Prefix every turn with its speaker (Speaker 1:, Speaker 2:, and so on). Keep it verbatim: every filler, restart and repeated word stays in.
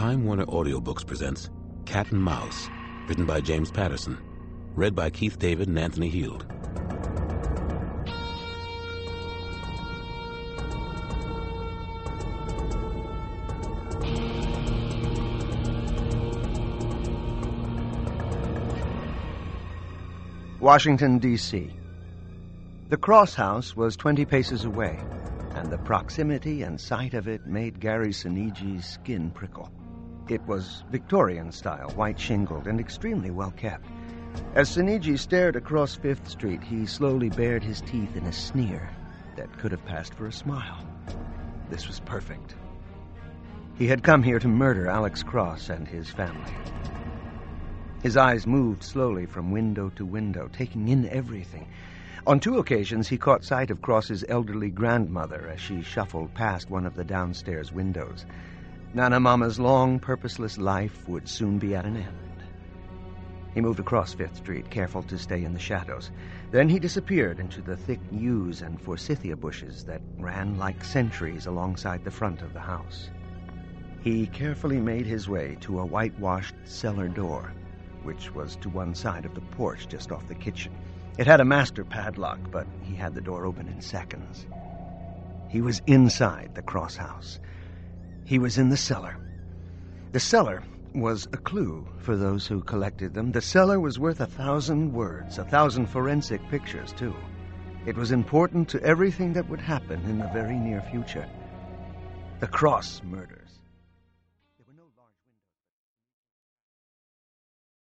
Speaker 1: Time Warner Audiobooks presents Cat and Mouse, written by James Patterson, read by Keith David and Anthony Heald.
Speaker 2: Washington, D C The Cross House was twenty paces away, and the proximity and sight of it made Gary Siniggi's skin prickle. It was Victorian-style, white-shingled, and extremely well-kept. As Siniggi stared across Fifth Street, he slowly bared his teeth in a sneer that could have passed for a smile. This was perfect. He had come here to murder Alex Cross and his family. His eyes moved slowly from window to window, taking in everything. On two occasions, he caught sight of Cross's elderly grandmother as she shuffled past one of the downstairs windows. Nana Mama's long, purposeless life would soon be at an end. He moved across Fifth Street, careful to stay in the shadows. Then he disappeared into the thick yews and forsythia bushes that ran like sentries alongside the front of the house. He carefully made his way to a whitewashed cellar door, which was to one side of the porch just off the kitchen. It had a master padlock, but he had the door open in seconds. He was inside the Cross House. He was in the cellar. The cellar was a clue for those who collected them. The cellar was worth a thousand words, a thousand forensic pictures, too. It was important to everything that would happen in the very near future. The Cross murder.